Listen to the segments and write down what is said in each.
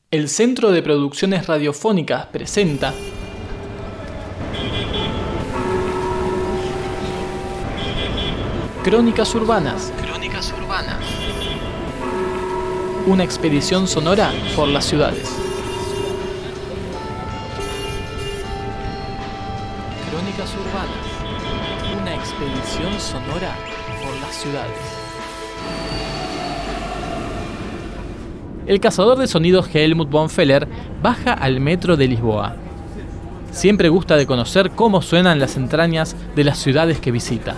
El Centro de Producciones Radiofónicas presenta Crónicas Urbanas. Una expedición sonora por las ciudades. Crónicas Urbanas. Una expedición sonora por las ciudades. El cazador de sonidos Helmut von Feller baja al metro de Lisboa. Siempre gusta de conocer cómo suenan las entrañas de las ciudades que visita.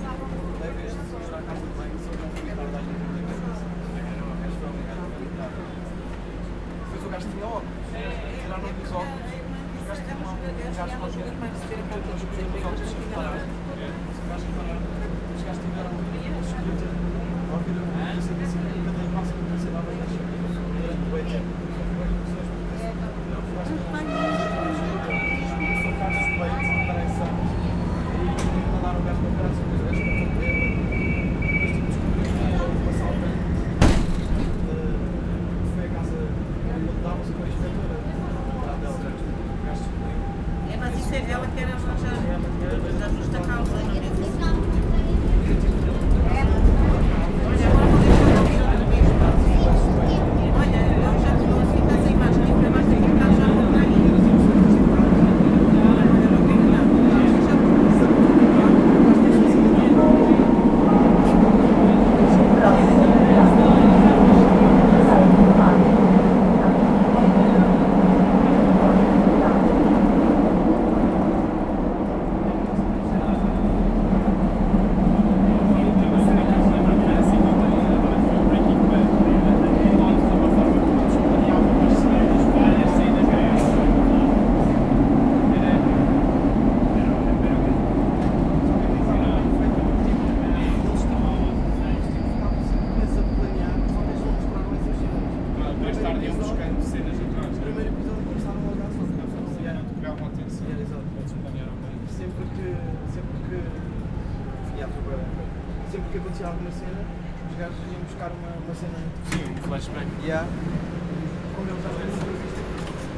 Sempre que acontecia alguma cena, os gajos iam buscar uma cena. Sim, um flashback. Como eles às vezes entrevistam.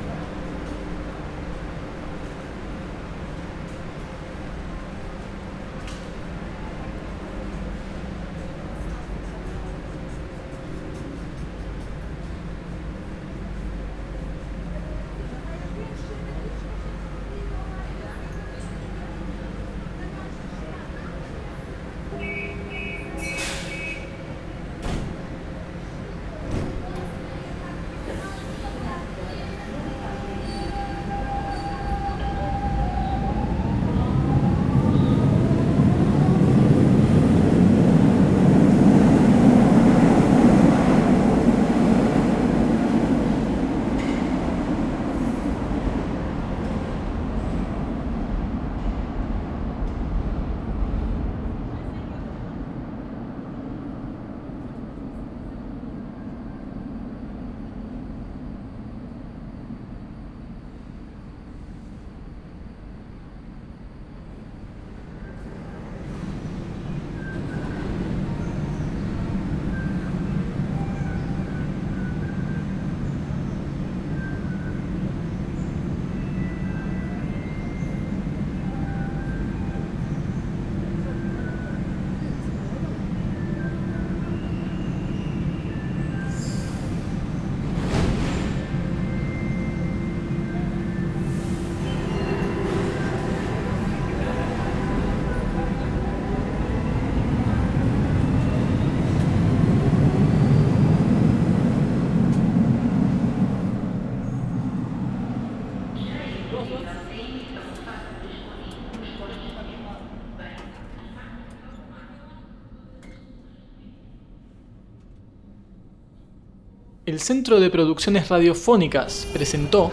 El Centro de Producciones Radiofónicas presentó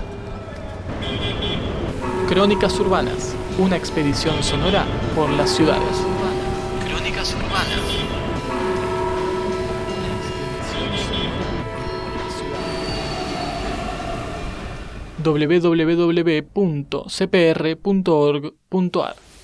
Crónicas Urbanas, una expedición sonora por las ciudades. Crónicas Urbanas. www.cpr.org.ar